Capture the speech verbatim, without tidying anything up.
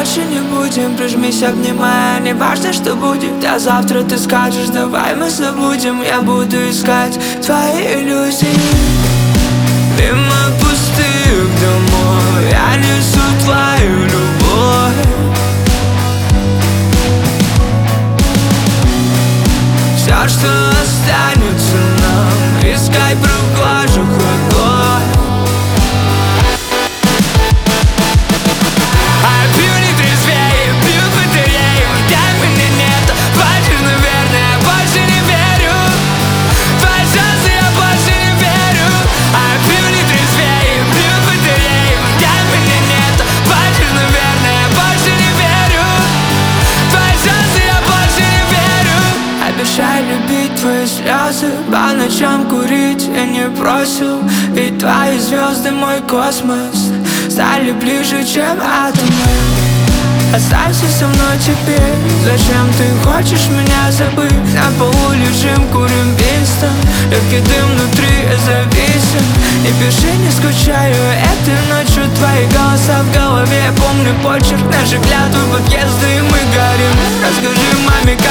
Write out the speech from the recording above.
больше не будем. Прижмись, обнимая, не важно, что будет. А завтра ты скажешь, давай мы забудем. Я буду искать твои иллюзии мимо пустых домов. Я несу твою любовь. Все, что останется нам, искать прохожих врагов. А пью не трезвее, пью батареи. Там меня нет, хочешь, наверное, больше не верю. Твои шансы я больше не верю. А пью не трезвее, пью батареи. Там меня нет, хочешь, наверное, больше не верю. Твои шансы я больше не верю. Обещай любить твои слезы, по ночам курить я не бросил. Ведь твои звезды мой космос стали ближе, чем атомы. Останься со мной теперь. Зачем ты хочешь меня забыть? На полу лежим, курим Винстон. Легкий дым внутри, я зависим. Не пиши, не скучаю этой ночью. Твои голоса в голове, помню почерк наших клятв и подъезды, и мы горим. Расскажи маме,